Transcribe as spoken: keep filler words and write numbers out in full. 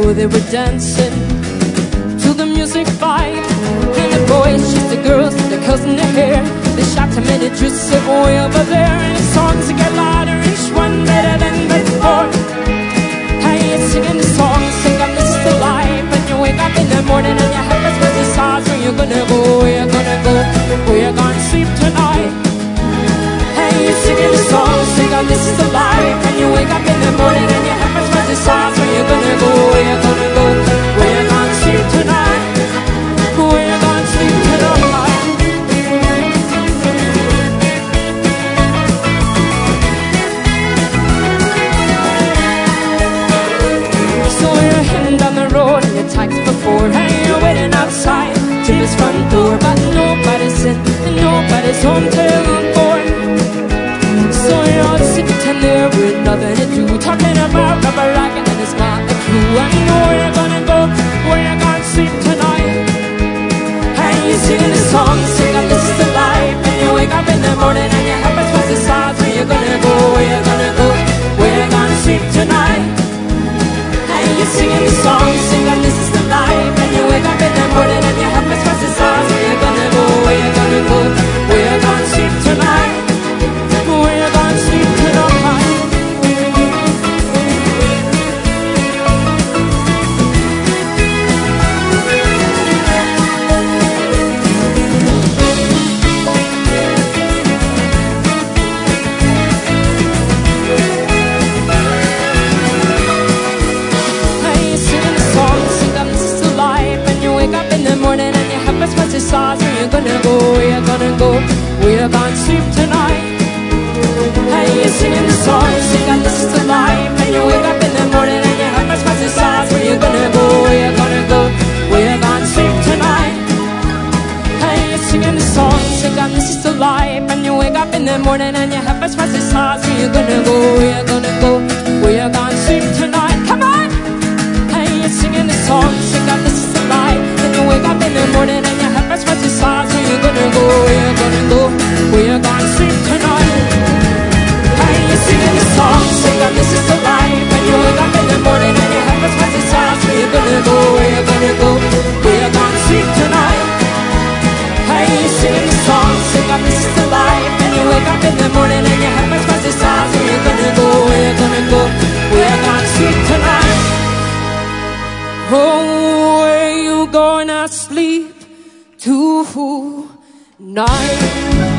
they were dancing to the music vibe. And the boys chased the girls, their curls in their hair. They shot to many just sit way over there. And the songs get louder, each one better than before. Hey, you're singing the song, sing on this is the life. And you wake up in the morning and your head is with the stars. Where you gonna go, where you gonna go, where you gonna sleep tonight? Hey, you're singing the song, sing on this is the life. And you wake up in the morning and your head is with the stars. Where you gonna go, where you gonna go, where you gonna sleep tonight? Where you gonna sleep tonight? So you're heading down the road and your taxi before. Hey, you're waiting outside Jimmy's front door, but nobody's in and nobody's home till four. So you're all sitting there with nothing to do, talking about rubber rocket and it's not a clue. I know where you're gonna go, where you gonna sleep tonight. Hey, you singing the song, singing this is the life. And you wake up in the morning and your head was the stars. Where you gonna go, where you gonna go, where you gonna sleep tonight? Hey, you singing the song, singing this is the life. And you wake up in the morning and your head was the stars. Where you gonna go, where you gonna go, where you gonna sleep tonight? Where you gonna sleep tonight? Stars, where you gonna go, where you gonna go, where you gonna sleep tonight? Hey, you're singing the song, singing this is the life. And you wake up in the morning and your head must the stars. Where you gonna go, where you gonna go, where you gonna sleep tonight? Hey, you're singing the song, singing this is the life. And you wake up in the morning and your head must the stars. Where you gonna go, where you gonna go, where you gonna sleep tonight? Come on! Hey, you're singing the song, singing this is the life. And you wake up in the morning and your head must the stars. Where you gonna go, where you gonna go, where you gonna sleep tonight? Hey, you're singing the song, singing this is the life. And you wake up in the morning and your head must the stars. Where you gonna go, where you gonna go, where you gonna sleep tonight? Hey, you're singing the song, singing this is the life. And you wake up in the morning and your head must the stars. Where you gonna go, where you gonna go, where you gonna sleep tonight? Oh, where you gonna sleep tonight?